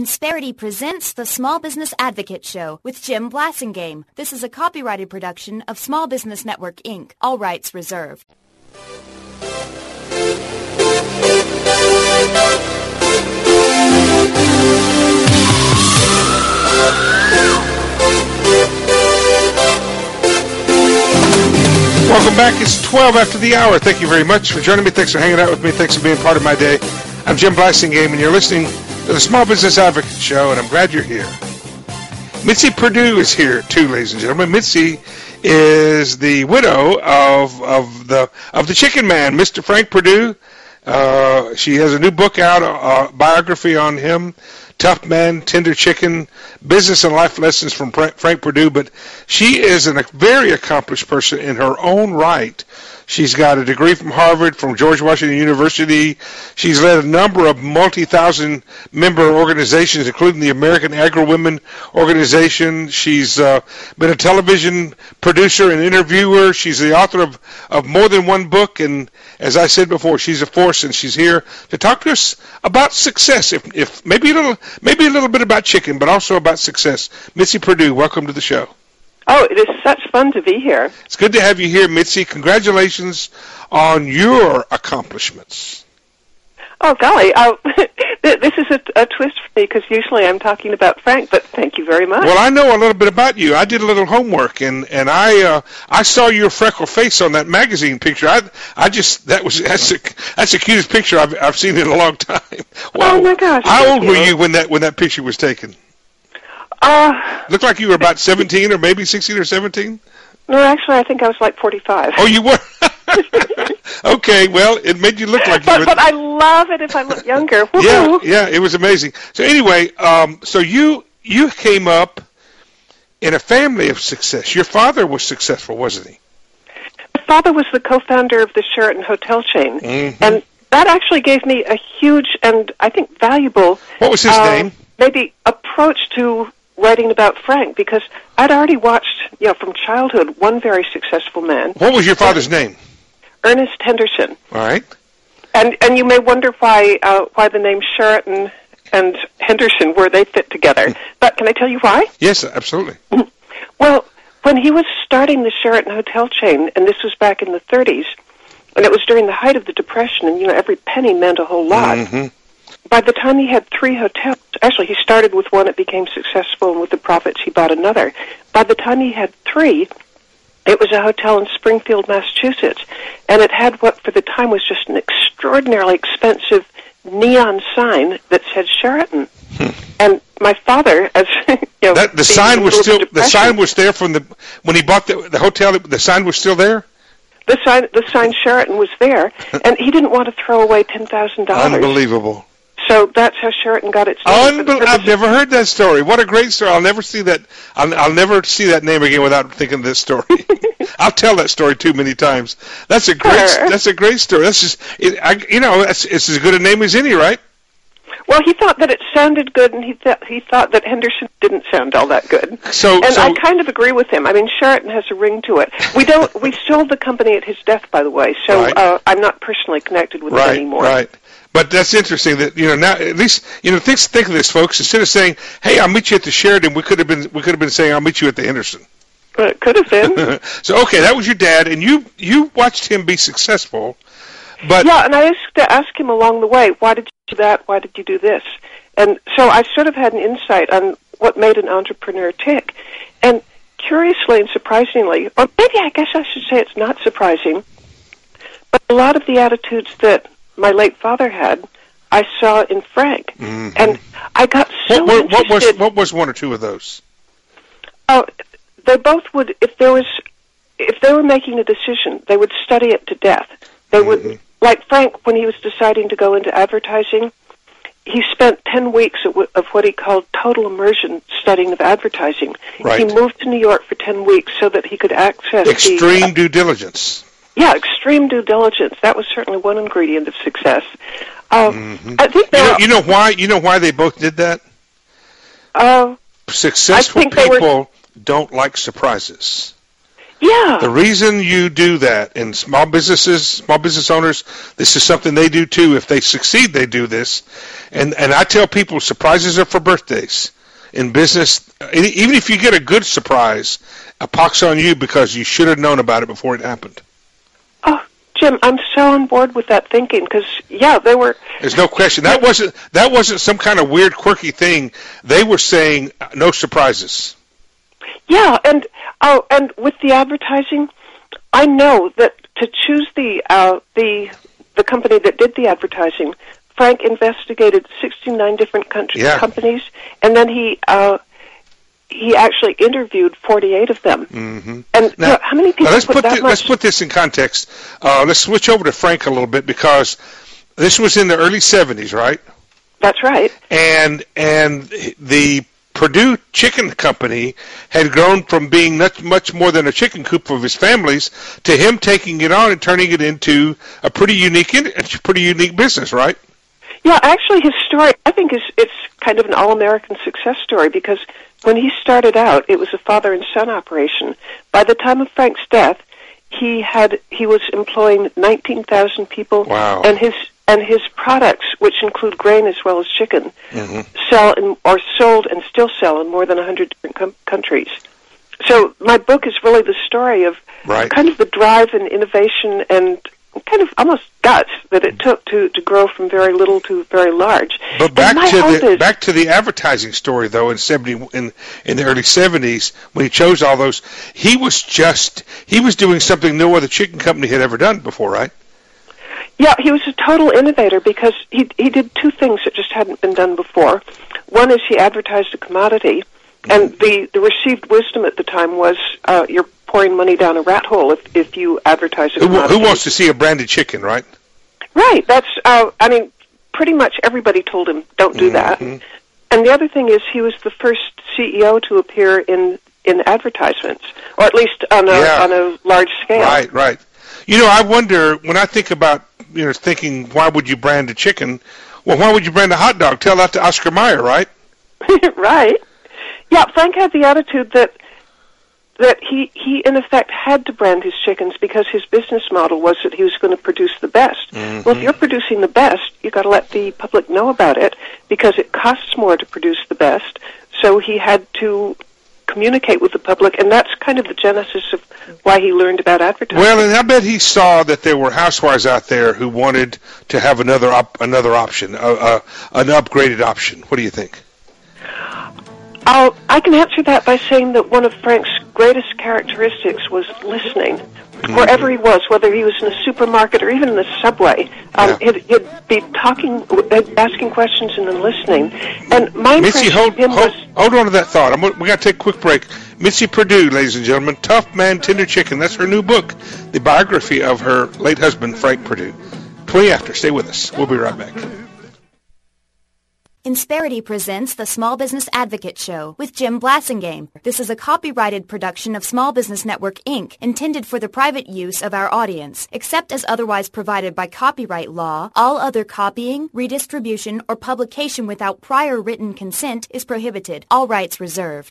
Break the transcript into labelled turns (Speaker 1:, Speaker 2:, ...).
Speaker 1: Insperity presents the Small Business Advocate Show with Jim Blasingame. This is a copyrighted production of Small Business Network, Inc. All rights reserved.
Speaker 2: Welcome back. It's 12 after the hour. Thank you very much for joining me. Thanks for hanging out with me. Thanks for being part of my day. I'm Jim Blasingame, and you're listening to the Small Business Advocate Show, and I'm glad you're here. Mitzi Perdue is here, too, ladies and gentlemen. Mitzi is the widow of the Chicken Man, Mr. Frank Perdue. She has a new book out, a biography on him, Tough Man, Tender Chicken, Business and Life Lessons from Frank Perdue. But she is a very accomplished person in her own right. She's got a degree from Harvard, from George Washington University. She's led a number of multi-thousand member organizations, including the American Agri-Women Organization. She's been a television producer and interviewer. She's the author of more than one book. And as I said before, she's a force, and she's here to talk to us about success. If maybe a little bit about chicken, but also about success. Mitzi Perdue, welcome to the show.
Speaker 3: Oh, it is such fun to be here.
Speaker 2: It's good to have you here, Mitzi. Congratulations on your accomplishments.
Speaker 3: Oh, golly. This is a twist for me because usually I'm talking about Frank, but thank you very much.
Speaker 2: Well, I know a little bit about you. I did a little homework, and I saw your freckle face on that magazine picture. That's the cutest picture I've seen in a long time. Well,
Speaker 3: oh, my gosh.
Speaker 2: How old were you when that picture was taken? Looked like you were about 17 or maybe 16 or 17?
Speaker 3: No, actually, I think I was like 45.
Speaker 2: Oh, you were? Okay, well, it made you look like you were.
Speaker 3: But I love it if I look younger.
Speaker 2: Yeah, it was amazing. So anyway, so you came up in a family of success. Your father was successful, wasn't he?
Speaker 3: My father was the co-founder of the Sheraton hotel chain, and that actually gave me a huge and, I think, valuable...
Speaker 2: What was his name?
Speaker 3: Maybe approach to writing about Frank, because I'd already watched, from childhood, one very successful man.
Speaker 2: What was your father's name?
Speaker 3: Ernest Henderson.
Speaker 2: All right.
Speaker 3: And you may wonder why the name Sheraton and Henderson, where they fit together. But can I tell you why?
Speaker 2: Yes, absolutely.
Speaker 3: Well, when he was starting the Sheraton hotel chain, and this was back in the 30s, and it was during the height of the Depression, and every penny meant a whole lot. Mm-hmm. By the time he had 3 hotels, actually he started with one, it became successful, and with the profits he bought another. By the time he had 3, it was a hotel in Springfield, Massachusetts, and it had what for the time was just an extraordinarily expensive neon sign that said Sheraton. And my father, as
Speaker 2: the sign was there from when he bought the hotel. The sign was still there.
Speaker 3: The sign Sheraton was there, and he didn't want to throw away $10,000.
Speaker 2: Unbelievable.
Speaker 3: So that's how Sheraton got its name.
Speaker 2: I've never heard that story. What a great story! I'll never see that. I'll never see that name again without thinking of this story. I'll tell that story too many times. That's a great. Sure. That's a great story. That's just. It's as good a name as any, right?
Speaker 3: Well, he thought that it sounded good, and he thought that Henderson didn't sound all that good. I kind of agree with him. I mean, Sheraton has a ring to it. We sold the company at his death, by the way. So right. I'm not personally connected with it anymore. Right.
Speaker 2: But that's interesting that now at least think of this, folks. Instead of saying, "Hey, I'll meet you at the Sheraton," we could have been saying, "I'll meet you at the Henderson."
Speaker 3: Well, it could have been.
Speaker 2: So okay, that was your dad, and you watched him be successful. But
Speaker 3: yeah, and I used to ask him along the way, "Why did you do that? Why did you do this?" And so I sort of had an insight on what made an entrepreneur tick. And curiously and surprisingly, or maybe I guess I should say it's not surprising, but a lot of the attitudes that my late father had, I saw in Frank, and I got so interested.
Speaker 2: What was one or two of those?
Speaker 3: Oh, they both would. If they were making a decision, they would study it to death. They would, like Frank, when he was deciding to go into advertising, he spent 10 weeks of what he called total immersion studying of advertising. Right. He moved to New York for 10 weeks so that he could access
Speaker 2: extreme due diligence.
Speaker 3: Yeah, extreme due diligence. That was certainly one ingredient of success. I think
Speaker 2: you know why they both did that? Successful people don't like surprises.
Speaker 3: Yeah.
Speaker 2: The reason you do that, and small business owners, this is something they do too. If they succeed, they do this. And I tell people surprises are for birthdays. In business, even if you get a good surprise, a pox on you because you should have known about it before it happened.
Speaker 3: Oh, Jim, I'm so on board with that thinking because, they were...
Speaker 2: There's no question. That wasn't some kind of weird, quirky thing. They were saying no surprises.
Speaker 3: Yeah, and with the advertising, I know that to choose the company that did the advertising, Frank investigated 69 different companies, and then he actually interviewed 48 of them.
Speaker 2: Mm-hmm.
Speaker 3: And now, how many people
Speaker 2: let's put this in context. Let's switch over to Frank a little bit because this was in the early 70s, right?
Speaker 3: That's right.
Speaker 2: And the Perdue Chicken Company had grown from being much more than a chicken coop of his family's to him taking it on and turning it into a pretty unique business, right?
Speaker 3: Yeah, actually, his story, I think, it's kind of an all-American success story because when he started out, it was a father and son operation. By the time of Frank's death, he was employing 19,000 people.
Speaker 2: Wow.
Speaker 3: And his products, which include grain as well as chicken, sold and still sell in more than 100 different countries. So my book is really the story of kind of the drive and innovation and kind of almost guts that it took to grow from very little to very large.
Speaker 2: But back to the advertising story, though, in the early 70s, when he chose all those, he was doing something no other chicken company had ever done before, right?
Speaker 3: Yeah, he was a total innovator because he did two things that just hadn't been done before. One is he advertised a commodity, and the received wisdom at the time was you're pouring money down a rat hole if you advertise a commodity.
Speaker 2: Who wants to see a branded chicken, right?
Speaker 3: Right. That's pretty much everybody told him don't do that. And the other thing is he was the first CEO to appear in advertisements, or at least on a large scale.
Speaker 2: Right. I wonder when I think about thinking why would you brand a chicken? Well, why would you brand a hot dog? Tell that to Oscar Mayer, right?
Speaker 3: Right. Yeah, Frank had the attitude that he in effect had to brand his chickens because his business model was that he was going to produce the best. Well, if you're producing the best, you've got to let the public know about it because it costs more to produce the best. So he had to communicate with the public, and that's kind of the genesis of why he learned about advertising.
Speaker 2: Well, and I bet he saw that there were housewives out there who wanted to have another option, an upgraded option. What do you think?
Speaker 3: I can answer that by saying that one of Frank's greatest characteristics was listening. Wherever he was, whether he was in a supermarket or even in the subway, he'd be talking, asking questions and then listening. And my
Speaker 2: Mitzi,
Speaker 3: impression
Speaker 2: hold on to that thought. We got to take a quick break. Mitzi Perdue, ladies and gentlemen, Tough Man, Tender Chicken. That's her new book, the biography of her late husband, Frank Perdue. 20 after. Stay with us. We'll be right back.
Speaker 1: Insperity presents the Small Business Advocate Show with Jim Blasingame. This is a copyrighted production of Small Business Network, Inc., intended for the private use of our audience. Except as otherwise provided by copyright law, all other copying, redistribution, or publication without prior written consent is prohibited. All rights reserved.